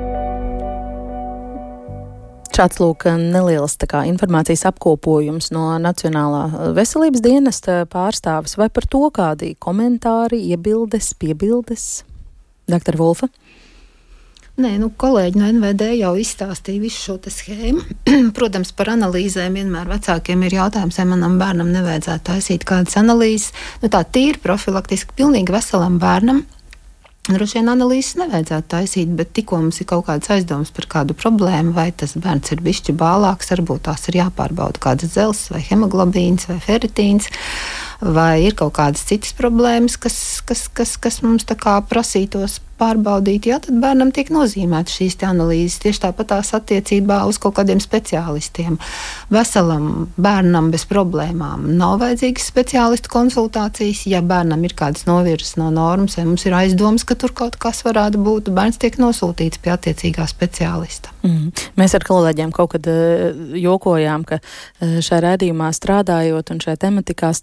Šāds lūk neliels informācijas apkopojums no Nacionālā veselības dienesta pārstāvis, vai par to kādi komentāri, iebildes, piebildes? Dr. Volfa? Nē, kolēģi no NVD jau izstāstīja visu šo schēmu. Protams, par analīzēm vienmēr vecākiem ir jautājums, vai manam bērnam nevajadzētu taisīt kādas analīzes. Tā tīri profilaktiski, pilnīgi veselam bērnam. Droši vien analīzes nevajadzētu taisīt, bet tikko mums ir kaut kāds aizdoms par kādu problēmu, vai tas bērns ir bišķi bālāks, varbūt tās ir jāpārbauda kādas dzelzs vai hemoglobīns vai feritīns, vai ir kaut kādas citas problēmas, kas mums tā kā prasītos pārbaudīt, jā, tad bērnam tiek nozīmētas šīs analīzes. Tieši tāpat tās attiecībā uz kaut kādiem speciālistiem. Veselam bērnam bez problēmām nav vajadzīgas speciālistu konsultācijas. Ja bērnam ir kādas novirzes no normas, vai mums ir aizdomas, ka tur kaut kas varētu būt, bērns tiek nosūtīts pie attiecīgā speciālista. Mēs ar kolēģiem kaut kad jokojām, ka šajā rādījumā strādājot un šajā tematikā strādājot,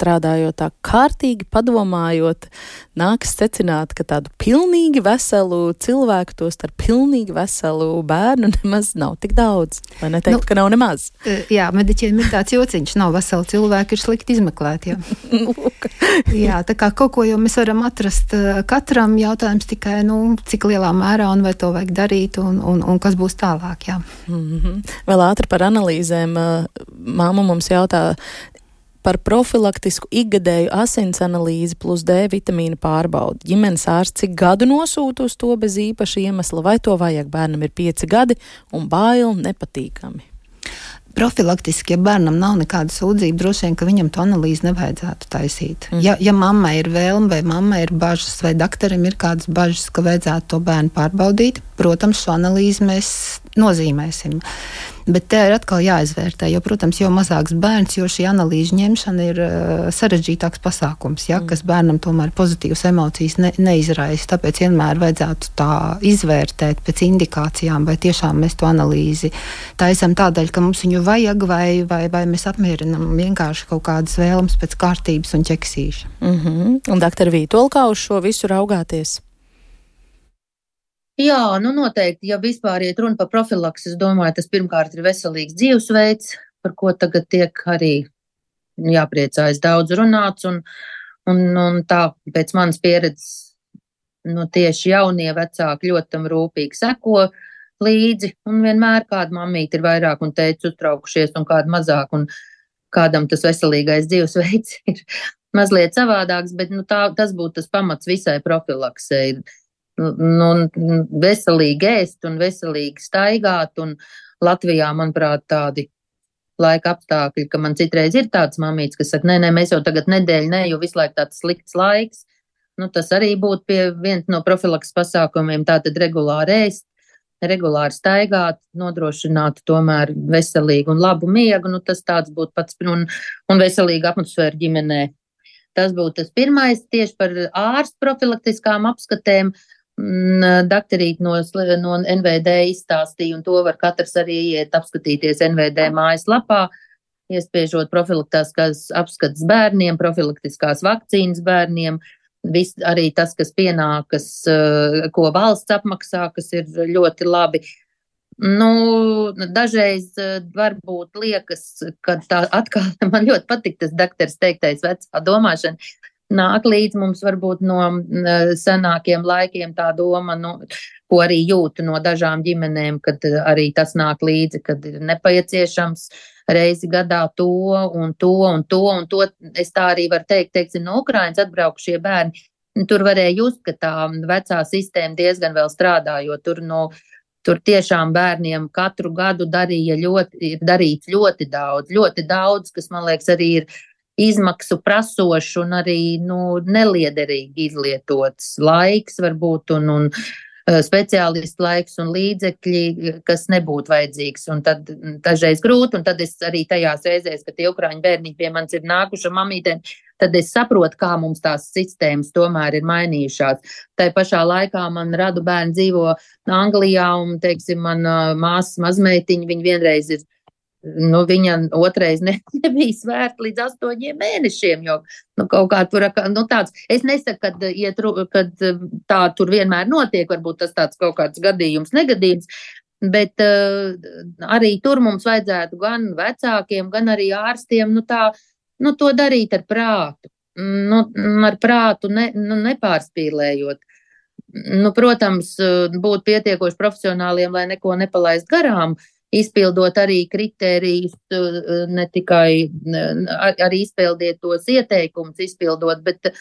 jau tā kārtīgi padomājot, nākas secināt, ka tādu pilnīgi veselu cilvēku, tos ar pilnīgi veselu bērnu nemaz nav tik daudz, vai neteikt, ka nav nemaz? Jā, mediķiem ir tāds jociņš, nav veseli cilvēki, ir slikti izmeklēt, jā. Jā, tā kā kaut ko jau mēs varam atrast katram, jautājums tikai, cik lielā mērā un vai to vajag darīt un kas būs tālāk, jā. Vēl ātri par analīzēm. Māma mums jautā par profilaktisku ikgadēju asins analīzi plus D vitamīnu pārbaudi. Ģimenes ārsts cik gadu nosūta uz to bez īpaša iemesla, vai to vajag? Bērnam ir 5 gadi un baili nepatīkami. Profilaktiski, ja bērnam nav nekāda sūdzība, droši vien, ka viņam to analīzi nevajadzētu taisīt. Ja mammai ir vēlme vai mammai ir bažas vai daktarim ir kādas bažas, ka vajadzētu to bērnu pārbaudīt, protams, šo analīzi mēs nozīmēsim. Bet te ir atkal jāizvērtē, jo, protams, jo mazāks bērns, jo šī analīžu ņemšana ir sarežģītāks pasākums, kas bērnam tomēr pozitīvas emocijas neizraisa. Tāpēc vienmēr vajadzētu tā izvērtēt pēc indikācijām, vai tiešām mēs to analīzi taisam tādēļ, ka mums viņu vajag, vai mēs apmierinam vienkārši kaut kādas vēlmes pēc kārtības un ķeksīša. Un doktor Vītola, kā uz šo visu raugāties? Jā, noteikti, ja vispār iet runa par profilakses, es domāju, tas pirmkārt ir veselīgs dzīvesveids, par ko tagad tiek arī jāpriecājas daudz runāts, un tā pēc manas pieredzes, tieši jaunie vecāki ļoti tam rūpīgi seko līdzi, un vienmēr kāda mammīte ir vairāk un teica uztraukušies, un kāda mazāk, un kādam tas veselīgais dzīvesveids ir mazliet savādāks, bet tas būtu tas pamats visai profilaksei. Veselīgi ēst un veselīgi staigāt, un Latvijā, manuprāt, tādi laika apstākļi, ka man citreiz ir tāds mamīts, kas saka, nē, mēs jau tagad nedēļu, jo visu laiku tāds slikts laiks. Tas arī būtu pie viens no profilakses pasākumiem, tātad regulāri ēst, regulāri staigāt, nodrošināt tomēr veselīgu un labu miegu, tas tāds būtu pats, un veselīgu atmosfēru ģimenē. Tas būtu tas pirmais, tieši par ārstu profilaktiskām apskatēm. Daktarīt no NVD izstāstīja, un to var katrs arī iet apskatīties NVD mājaslapā, iespiežot profilaktiskās apskates bērniem, profilaktiskās vakcīnas bērniem, arī tas, kas pienākas, ko valsts apmaksā, kas ir ļoti labi. Dažreiz varbūt liekas, ka tā atkal man ļoti patīk tas daktars teiktais vecā domāšana. Nāk līdz mums varbūt no senākiem laikiem tā doma, ko arī jūtu no dažām ģimenēm, kad arī tas nāk līdzi, kad ir nepieciešams reizi gadā to un to un to un to. Es tā arī varu teikt, teiksim, no Ukrainas atbraukušie bērni, tur varēja just, ka tā vecā sistēma diezgan vēl strādā, jo tur tiešām bērniem katru gadu ir darīts ļoti daudz, kas man liekas arī ir izmaksu prasošu un arī neliederīgi izlietots laiks varbūt un speciālistu laiks un līdzekļi, kas nebūtu vajadzīgs. Un tad dažreiz grūti, un tad es arī tajās reizēs, ka tie ukraiņu bērniņi pie manis ir nākuši mamītēm, tad es saprotu, kā mums tās sistēmas tomēr ir mainījušās. Tai pašā laikā man radu bērni dzīvo Anglijā, un, teiksim, man māsas mazmeitiņa, viņa vienreiz ir viņa otrais nebija svērta līdz 8 mēnešiem, jo kaut kā tur tāds. Es nesaku, kad tā tur vienmēr notiek, varbūt tas tāds kaut kāds gadījums, negadījums, bet arī tur mums vajadzētu gan vecākiem, gan arī ārstiem, to darīt ar prātu. Ar prātu nepārspīlējot. Protams, būt pietiekoši profesionāliem, lai neko nepalaist garām, izpildot arī kritērijus, ne tikai arī izpildiet tos ieteikumus, izpildot, bet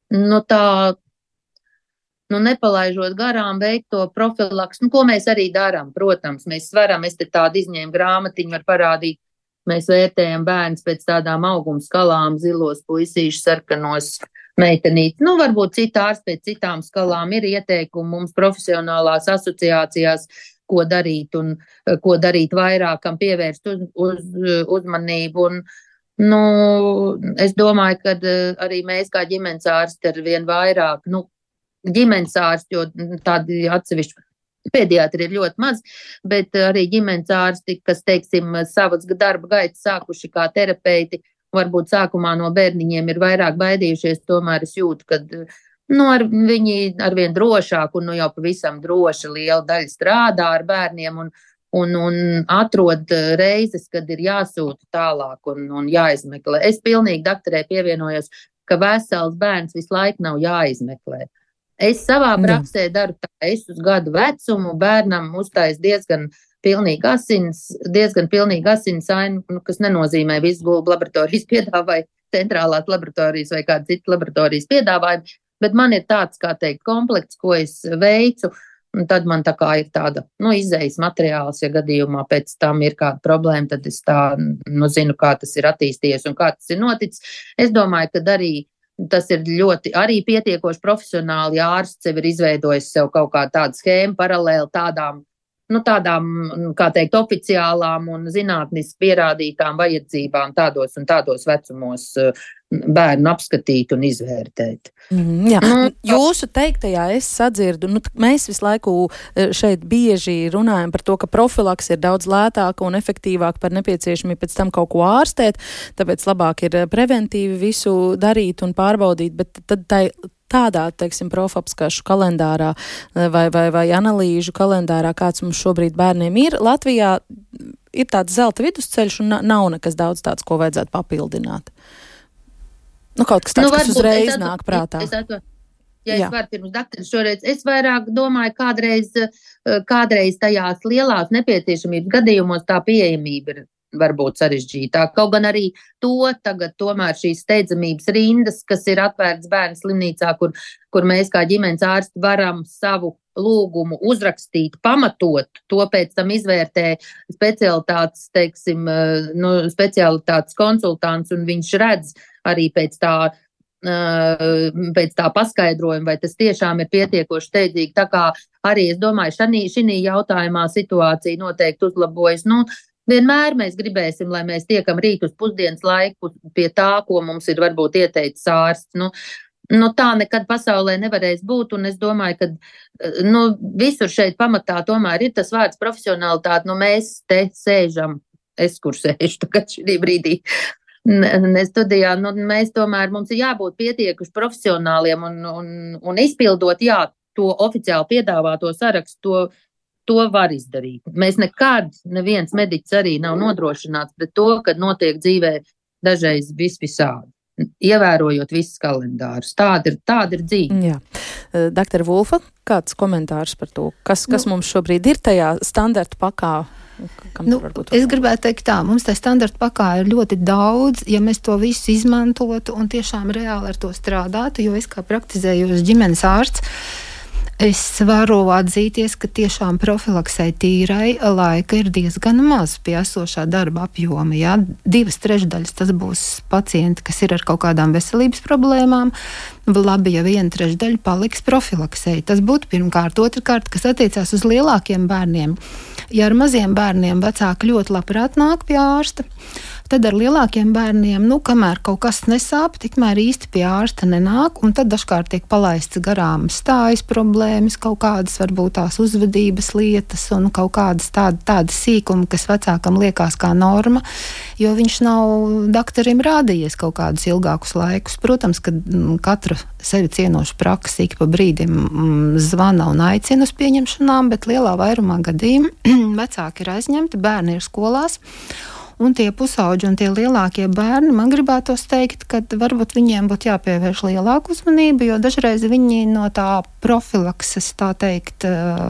nepalaižot garām veikt to profilaks, ko mēs arī darām. Protams, mēs svaram, es te tādu izņēmu grāmatiņu var parādīt, mēs vērtējam bērns pēc tādām auguma skalām, zilos puisīšus, sarkanos meitenītes. Varbūt cita ārsts pēc citām skalām ir ieteikumi mums profesionālās asociācijās, ko darīt un ko darīt vairāk, kam pievērst uzmanību. Es domāju, ka arī mēs kā ģimenes ārsti ar vien vairāk, ģimenes ārsti, jo tādi atsevišķi pediatri ir ļoti maz, bet arī ģimenes ārsti, kas, teiksim, savas darba gaitas sākuši kā terapeiti, varbūt sākumā no bērniņiem ir vairāk baidījušies, tomēr es jūtu, ka viņi arvien drošāk un jau pavisam droši liela daļa strādā ar bērniem un atrod reizes, kad ir jāsūta tālāk un jāizmeklē. Es pilnīgi doktorē pievienojos, ka vesels bērns visu laiku nav jāizmeklē. Es savā praksē daru tā, es uz gadu vecumu bērnam uztais diezgan pilnīgi asins ainu, kas nenozīmē visu gulbu laboratorijas piedāvāja, centrālās laboratorijas vai kāda cita laboratorijas piedāvājuma, bet man ir tāds, kā teikt, komplekts, ko es veicu, un tad man tā kā ir tāda, izējas materiāls, ja gadījumā pēc tam ir kāda problēma, tad es tā, zinu, kā tas ir attīstījies un kā tas ir noticis. Es domāju, ka arī tas ir ļoti arī pietiekoši profesionāli, ja ārsts sev ir izveidojis sev kaut kā tādu schēmu paralēli tādām, kā teikt, oficiālām un zinātniski pierādītām vajadzībām tādos un tādos vecumos bērnu apskatīt un izvērtēt. Jā, jūsu teiktajā es sadzirdu, mēs visu laiku šeit bieži runājam par to, ka profilaks ir daudz lētāka un efektīvāka par nepieciešamību pēc tam kaut ko ārstēt, tāpēc labāk ir preventīvi visu darīt un pārbaudīt, bet tad tādā, teiksim, profapskašu kalendārā vai analīžu kalendārā, kāds mums šobrīd bērniem ir, Latvijā ir tāds zelta vidusceļš un nav nekas daudz tāds, ko vajadzētu papildināt. Kaut kas tāds, kas uzreiz nāk prātā. Es varu pirms dakteris šoreiz, es vairāk domāju, kādreiz tajās lielās nepieciešamības gadījumos tā pieejamība ir varbūt sarežģītāk. Kaut gan arī tagad tomēr šīs steidzamības rindas, kas ir atvērts bērnu slimnīcā, kur mēs kā ģimenes ārsti varam savu lūgumu uzrakstīt, pamatot, to pēc tam izvērtē specialitātes, specialitātes konsultants, un viņš redz arī pēc tā paskaidrojuma, vai tas tiešām ir pietiekoši steidzīgi. Tā kā arī es domāju, šī jautājumā situācija noteikti uzlabojas. Vienmēr mēs gribēsim, lai mēs tiekam rīt uz pusdienas laiku pie tā, ko mums ir varbūt ieteicis ārsts. Tā nekad pasaulē nevarēs būt, un es domāju, ka visur šeit pamatā tomēr ir tas vārds profesionalitāte. Mēs te sēžam, es kur sēžu tagad šī brīdī, studijā, mēs tomēr mums ir jābūt pietiekuši profesionāliem un izpildot, to oficiāli piedāvāto sarakstu, to var izdarīt. Mēs nekad, neviens mediķis arī nav nodrošināts pret to, kad notiek dzīvē dažreiz visādi, ievērojot visus kalendārus. Tāda ir dzīve. Jā. Doktor Vulfa, kāds komentārs par to? Kas mums šobrīd ir tajā standarta pakā? Es gribētu teikt tā, mums tajā standarta pakā ir ļoti daudz, ja mēs to visu izmantotu un tiešām reāli ar to strādātu, jo es kā praktizējošs ģimenes ārsts, es varu atzīties, ka tiešām profilaksei tīrai laika ir diezgan maz pie esošā darba apjoma. 2/3 tas būs pacienti, kas ir ar kaut kādām veselības problēmām. Labi, ja 1/3 paliks profilaksei. Tas būtu pirmkārt. Otrkārt, kas attiecās uz lielākiem bērniem. Ja ar maziem bērniem vecāki ļoti labprāt nāk pie ārsta, tad ar lielākiem bērniem, kamēr kaut kas nesāp, tikmēr īsti pie ārsta nenāk, un tad dažkārt tiek palaists garām stājas problēmas, kaut kādas varbūt tās uzvedības lietas un kaut kādas tādas sīkumi, kas vecākam liekas kā norma, jo viņš nav doktorim rādījies kaut kādus ilgākus laikus. Protams, ka katra sevi cienoša praksa ik pa brīdim zvana un aicina uz pieņemšanām, bet lielā vairumā gadījumu vecāki ir aizņemti, bērni ir skolās. Un tie pusauģi un tie lielākie bērni, man gribētos teikt, ka varbūt viņiem būtu jāpievērš lielāku uzmanību, jo dažreiz viņi no tā profilakses, tā teikt,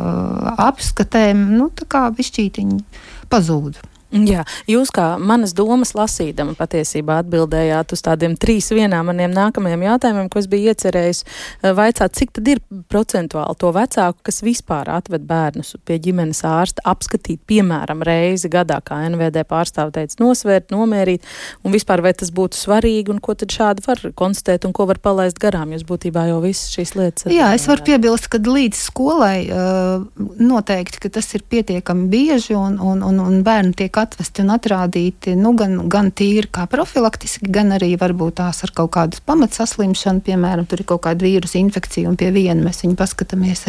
apskatēm, tā kā bišķītiņi pazūd. Jā, jūs kā manas domas lasīdama patiesībā atbildējāt uz tādiem 3 maniem nākamajiem jautājumiem, ko es biju iecerējis vaicāt, cik tad ir procentuāli to vecāku, kas vispār atved bērnus pie ģimenes ārsta, apskatīt, piemēram, reizi gadā, kā NVD pārstāve teica, nosvērt, nomērīt, un vispār vai tas būtu svarīgi, un ko tad šādi var konstatēt, un ko var palaist garām, jūs būtībā jau visas šīs lietas. Jā, es varu piebilst, ka līdz skolai noteikti, ka tas ir pietiekami bieži, un bērni tiek atvesti un atrādīti, gan tīri kā profilaktiski, gan arī varbūt tās ar kaut kādu pamatsaslimšanu, piemēram, tur ir kaut kāda vīrusa infekcija, un pie viena mēs viņu paskatāmies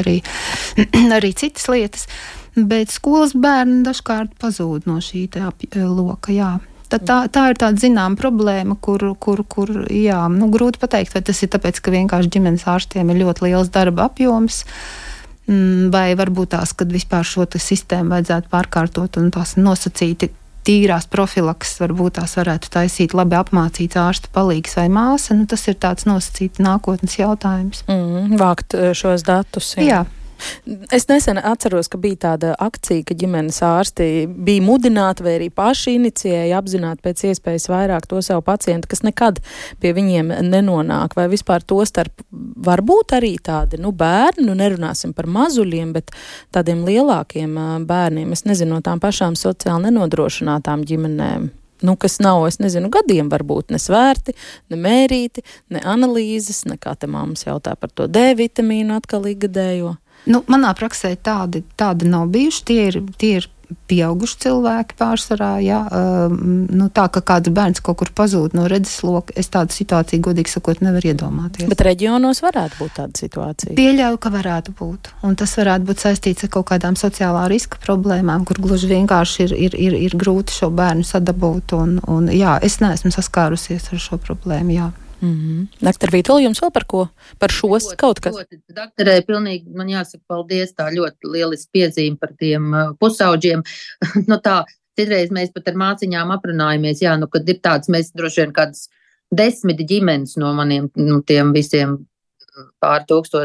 arī citas lietas, bet skolas bērni dažkārt pazūd no šī loka, jā. Tā ir tāda zināma problēma, kur jā, grūti pateikt, vai tas ir tāpēc, ka vienkārši ģimenes ārstiem ir ļoti liels darba apjoms, vai varbūt tās, kad vispār šo sistēmu vajadzētu pārkārtot un tās nosacīti tīrās profilaks, varbūt tās varētu taisīt labi apmācīts ārsta palīgs vai māsa. Tas ir tāds nosacīts nākotnes jautājums. Vākt šos datus. Jā. Es nesen atceros, ka bija tāda akcija, ka ģimenes ārsti bija mudināti vai arī paši inicijēja apzināt pēc iespējas vairāk to savu pacientu, kas nekad pie viņiem nenonāk. Vai vispār to starp varbūt arī tādi, bērni, nerunāsim par mazuļiem, bet tādiem lielākiem bērniem, es nezinu, no tām pašām sociāli nenodrošinātām ģimenēm. Kas nav, es nezinu, gadiem varbūt ne svērti, ne mērīti, ne analīzes, ne kā te mammas jautā par to D vitamīnu atkal ikgadējo. Manā praksē tādi nav bijuši. Tie ir pieauguši cilvēki pārsvarā. Jā. Tā, ka kāds bērns kaut kur pazūd no redzesloka, es tādu situāciju, godīgi sakot, nevaru iedomāties. Bet reģionos varētu būt tāda situācija? Pieļauju, ka varētu būt. Un tas varētu būt saistīts ar kaut kādām sociālā riska problēmām, kur gluži vienkārši ir grūti šo bērnu sadabūt. Un jā, es neesmu saskārusies ar šo problēmu, jā. Doktor Vītola, jums vēl par ko? Par šos kaut kas? Doktorē, pilnīgi man jāsaka paldies, tā ļoti lieliski piezīme par tiem pusauģiem. Citreiz mēs pat ar māciņām aprunājamies, kad ir tāds, mēs droši vien kādas 10 ģimenes no maniem, tiem visiem pār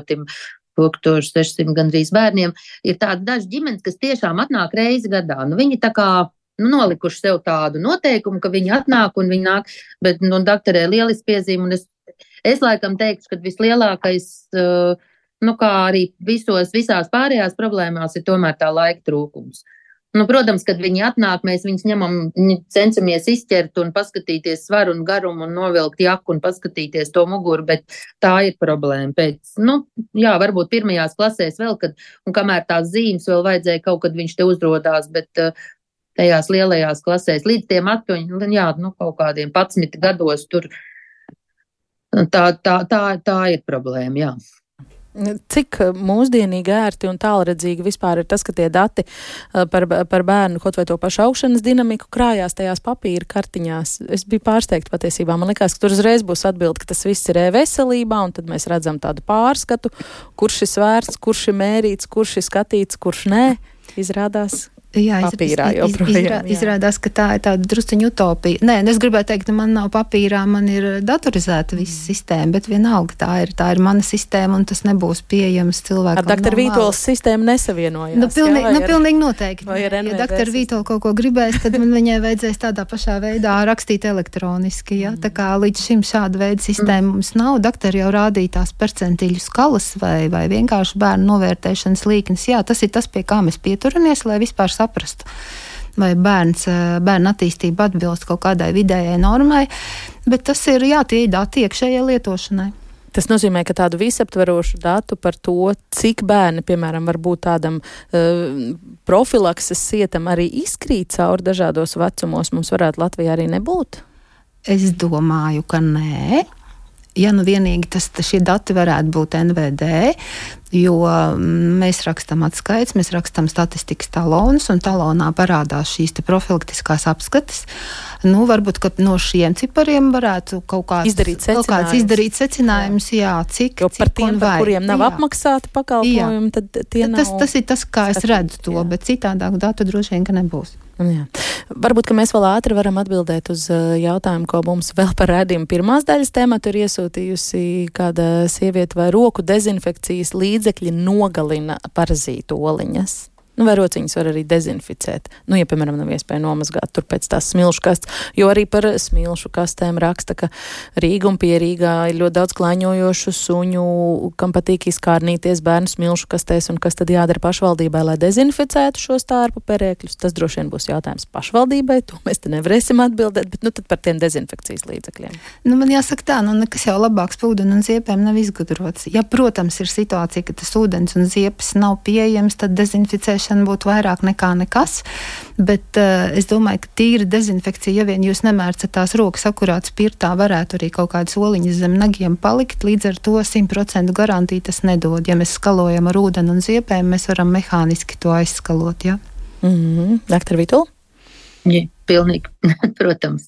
1600 gandrīz bērniem, ir tādi daži ģimenes, kas tiešām atnāk reizi gadā. Viņi tā kā nolikuši sev tādu noteikumu, ka viņi atnāk un viņi nāk, bet, doktorē, lieliski piezīme, un es laikam teikšu, ka vislielākais, kā arī visās pārējās problēmās ir tomēr tā laika trūkums. Protams, kad viņi atnāk, mēs viņus cenšamies izķert un paskatīties svaru un garumu un novilkt jaku un paskatīties to muguru, bet tā ir problēma. Varbūt pirmajās klasēs vēl, un kamēr tās zīmes vēl vajadzēja kaut kad viņš te uzrodās, bet tajās lielajās klasēs, līdz tiem kaut kādiem 11 gados, tur tā ir problēma, jā. Cik mūsdienīgi, ērti un tālredzīgi vispār ir tas, ka tie dati par bērnu, kaut vai to pašu augšanas dinamiku, krājās tajās papīra kartiņās? Es biju pārsteigta patiesībā. Man likās, ka tur uzreiz būs atbilde, ka tas viss ir e-veselībā, un tad mēs redzam tādu pārskatu, kurš ir svērts, kurš ir mērīts, kurš ir skatīts, kurš nē. Izrādās. Jā, papīrā joprojām. Izrādās, ka tā ir tāda drusciņa utopija. Nē, es gribēju teikt, ka man nav papīrā, man ir datorizēta visa sistēma, bet vienalga tā ir mana sistēma un tas nebūs pieejams cilvēkam. Ar doktora Vītolas sistēmu nesavienojās? Pilnīgi noteikti. Ja doktora Vītola kaut ko gribēs, tad man viņai vajadzēs tādā pašā veidā rakstīt elektroniski. Ja? Tā kā līdz šim šāda veida sistēma mums nav. Doktori jau rādīja tās percentīļu skalas vai vienkārši bērnu novērtēšanas līknes. Jā, tas ir tas, pie kā mēs pieturamies, lai vispār saprastu, vai bērna attīstība atbilst kaut kādai vidējai normai, bet tas ir, tie ir dati iekšējai lietošanai. Tas nozīmē, ka tādu visaptverošu datu par to, cik bērni, piemēram, var būt tādam profilakses sietam arī izkrīt cauri dažādos vecumos, mums varētu Latvijā arī nebūt? Es domāju, ka nē. Ja vienīgi šie dati varētu būt NVD, jo mēs rakstam atskaits, mēs rakstam statistikas talonus, un talonā parādās šīs profilaktiskās apskates. Varbūt, ka no šiem cipariem varētu kaut kāds izdarīt secinājums, cik par tiem, par kuriem nav apmaksāti pakalpojumi, tad tie nav. Tas ir tas, kā es redzu to, bet citādāk datu droši vien, ka nebūs. Jā. Varbūt, ka mēs vēl ātri varam atbildēt uz jautājumu, ko mums vēl par raidījumu pirmās daļas tēmatu ir iesūtījusi kāda sieviete, vai roku dezinfekcijas līdzekļi nogalina parazītu oliņas. Vai rociņas var arī dezinficēt. Ja, piemēram, nav iespēja nomazgāt tur pēc tās smilšu kastes, jo arī par smilšu kastēm raksta, ka Rīga un pie Rīgā ir ļoti daudz klaiņojošu suņu, kam patīk izkārnīties bērnu smilšu kastēs, un kas tad jādara pašvaldībai, lai dezinficētu šo stārpu perēkļus. Tas droši vien būs jautājums pašvaldībai, to mēs te nevarēsim atbildēt, bet tad par tiem dezinfekcijas līdzekļiem. Man jāsaka tā, nekas jau labāks par ūdeni un ziepēm nav izgudrots. Ja, protams, ir situācija, ka tas ūdens un ziepes nav pieejams, tad dezinficēšana būtu vairāk nekā nekas, bet es domāju, ka tīra dezinfekcija, ja vien jūs nemērcat tās rokas akurāt spirtā, varētu arī kaut kādas oliņas zem nagiem palikt, līdz ar to 100% garantiju tas nedod. Ja mēs skalojam ar ūdeni un ziepēm, mēs varam mehāniski to aizskalot, ja? Doktor Vītola? Jā, pilnīgi, protams.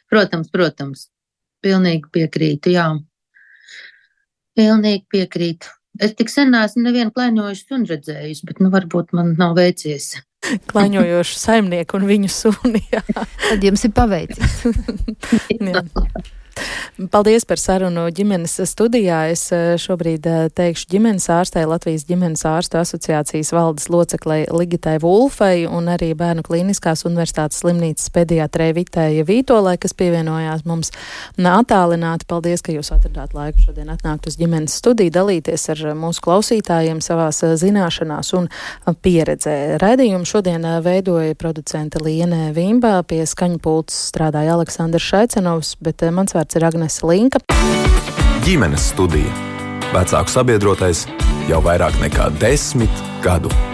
Pilnīgi piekrītu, jā. Pilnīgi piekrītu. Es tik sen neesmu nevienu klaiņojušu sunu redzējusi, bet varbūt man nav veicies. Klaiņojošu saimnieku un viņu suni, jā. Tad jums ir paveicies. Jā. Paldies par sarunu ģimenes studijā. Es šobrīd teikšu ģimenes ārstei, Latvijas ģimenes ārstu asociācijas valdes loceklei Ligitai Vulfai un arī Bērnu klīniskās universitātes slimnīcas pediatrei Vitai Vītolai, kas pievienojās mums attālināti. Paldies, ka jūs atradāt laiku šodien atnākt uz ģimenes studiju, dalīties ar mūsu klausītājiem savās zināšanās un pieredzē. Raidījumu šodien veidoja producente Liene Vimba, pie skaņu pults strādāja Aleksandrs Šaicenovs, bet mans vārds ir Agnese Linka. Ģimenes studija. Vecāku sabiedrotais jau vairāk nekā 10 gadu.